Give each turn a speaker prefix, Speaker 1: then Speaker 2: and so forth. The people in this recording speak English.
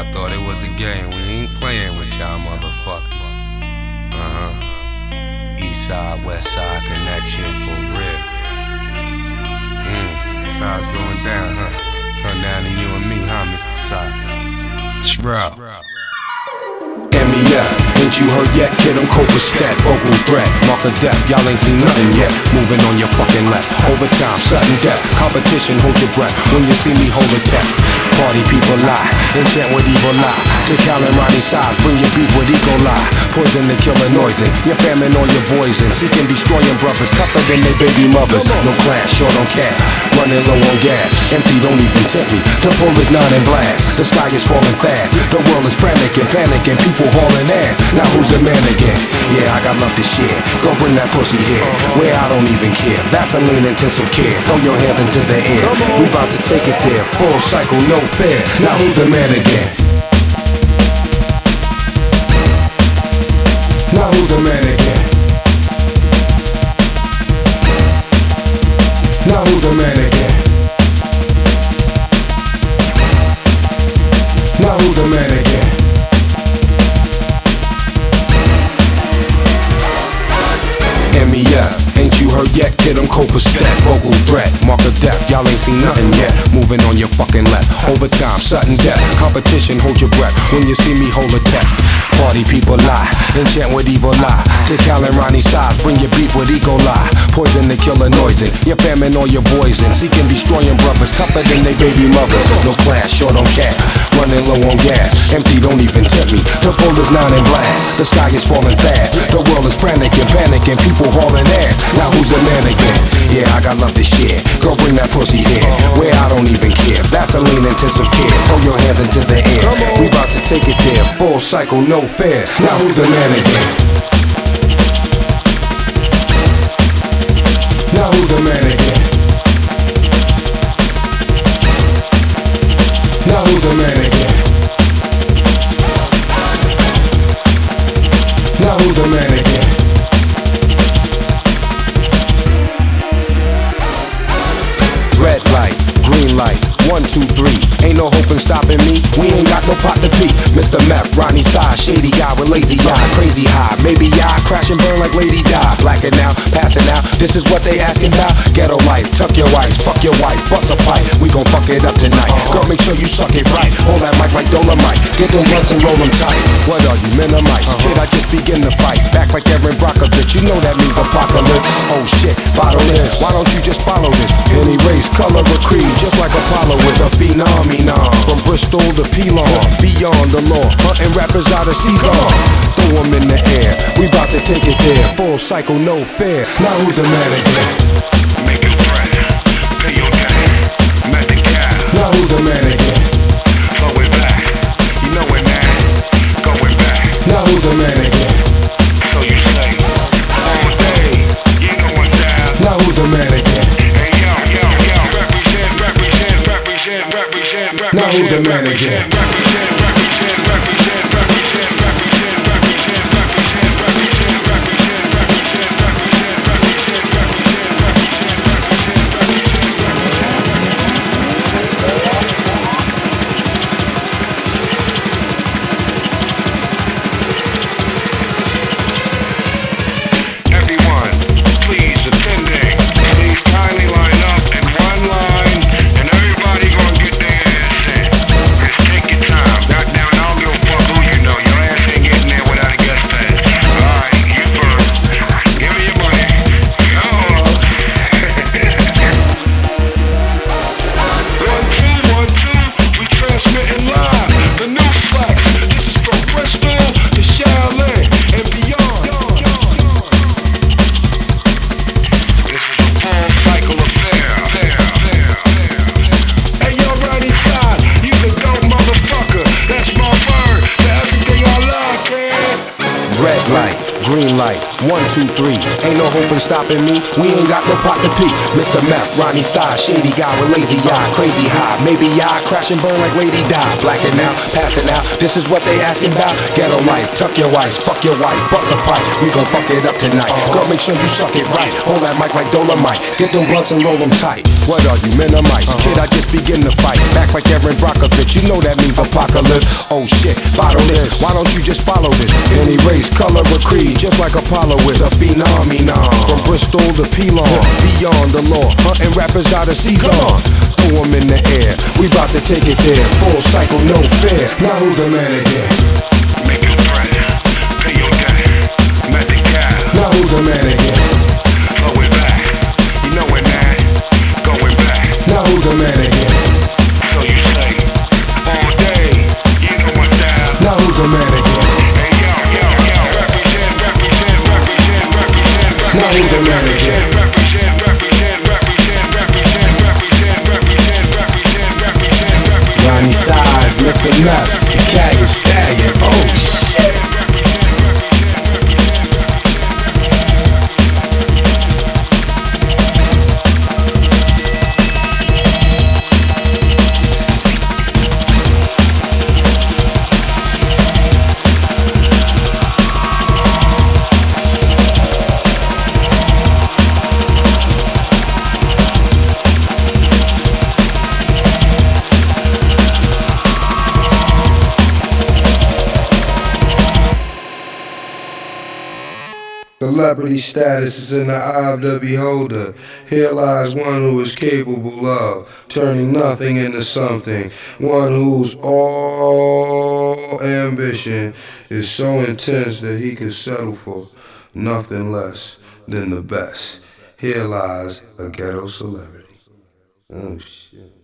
Speaker 1: Y'all thought it was a game. We ain't playing with y'all motherfuckers. East side, west side connection for real. That's how it's going down, huh? Come down to you and me, huh, Mr. Side? Shroud.
Speaker 2: MEF, ain't you heard yet? Kid, I'm Cobra Stat, vocal threat, mark of death, y'all ain't seen nothing yet. Moving on your fucking left, overtime, sudden death, competition, hold your breath. When you see me, hold a test. Party people lie, enchant with evil lie. To Cal and Ronnie sides, bring your beef with Eagle lie. Poison the killer noising, your famine or your poison. Seeking destroying brothers, tougher than their baby mothers. No class, short on cash, running low on gas. Empty, don't even tempt me, the pull is not in blast. The sky is falling fast, the world is panicking, people hauling ass. Now who's the man again? Yeah, I got love to share. Go bring that pussy here, where I don't even care. Vaseline intensive care. Throw your hands into the air. We about to take it there. Full cycle, no fair. Now who's the man again? Now who's the man again? Now who's the man again? Now who's the man again? MEF, ain't you heard yet? Kid, I'm Cobra Stat, vocal threat, mark of death, y'all ain't seen nothing yet. Moving on your fucking left, overtime, sudden death, competition, hold your breath. When you see me, hold a test. Party people lie, enchant with evil lie. To Cal and Ronnie sides, bring your beef with Eagle lie. Poison the killer noising, your famine or your poison. Seeking destroying brothers, tougher than they baby mothers. No class, short on cash, running low on gas. Empty, don't even tempt me, the pull is not in blast. The sky is falling fast, the world is panicking, people hauling ass. Now who's the man again? Yeah, I got love to share. Girl, bring that pussy here, where I don't even care. Vaseline intensive care. Throw your hands into the air. We about to take it there. Full cycle, no fair. Now who's the man again? Now who's the man again? Now who's the man again? Now who's the man again? Red light, green light, 1, 2, 3. Ain't no hope in stopping me. We ain't got no pot to pee. Mr. Meth, Ronnie Side, shady guy with lazy eye, crazy high. Maybe I crash and burn like Lady Di. Blacking out, passing out. This is what they asking about. Ghetto life, tuck your wife, fuck your wife, bust a pipe. We gon' fuck it up tonight. Girl, make sure you suck it right. Hold that mic like Dolomite. Get them blunts and roll them tight. What are you, minimize? Kid, I just begin to fight. Back like Aaron Brockovich. You know that means apocalypse. Oh shit, bottle this. Why don't you just follow this? Any race, color, or creed, just like Apollo with a phenom. From Bristol to Pelon, beyond the law, hunting rappers out of Caesar. Throw them in the air, we bout to take it there. Full cycle, no fair. Now who's the man again?
Speaker 3: Make it threat, pay your debt, met the cap.
Speaker 2: Now who's the man again?
Speaker 3: Throw it back, you know it man, going back.
Speaker 2: Now who's the man again?
Speaker 3: So you say, all day, you know what's down.
Speaker 2: Now who's the man again?
Speaker 3: Hey yo, represent.
Speaker 2: Now who's the man again?
Speaker 3: Everyone, please attending, please kindly line up in one line, and everybody gonna get their ass in. Just take your time.
Speaker 2: 1, 2, 3. Ain't no hope in stopping me. We ain't got no pot to pee. Mr. Meth, Ronnie Side, shady guy with lazy eye, crazy high. Maybe I crash and burn like Lady Di. Blacking out, passing out. This is what they asking about. Ghetto life, tuck your wife, fuck your wife, bust a pipe. We gon' fuck it up tonight. Girl, make sure you suck it right. Hold that mic like Dolomite. Get them blunts and roll them tight. What are you, men or mice? Kid, I just begin to fight. Back like Aaron Brockovich. You know that means apocalypse. Oh shit, bottle this. Why don't you just follow this? Any race, color, or creed, just like Apollo with the phenomenon. From Bristol to Pelon, beyond the law, hunting rappers out of season. Throw them in the air, we bout to take it there. Full cycle, no fair. Now who the man again?
Speaker 3: Make a threat, pay your debt, met the cap.
Speaker 2: Now who the man again?
Speaker 3: Flow it back, you know it now, going back.
Speaker 2: Now who the man again?
Speaker 3: So you say, all day, you know what's down.
Speaker 2: Now who the man again?
Speaker 3: Hey yo, yo, yo, represent, represent, represent, represent, represent.
Speaker 2: Now who the man again?
Speaker 3: Represent, represent, represent, represent, represent, represent, represent, represent, represent.
Speaker 2: Ronnie Size, Mr. Meth, the cat is stallion. Oh shit. Celebrity status is in the eye of the beholder. Here lies one who is capable of turning nothing into something. One whose all ambition is so intense that he could settle for nothing less than the best. Here lies a ghetto celebrity. Oh shit.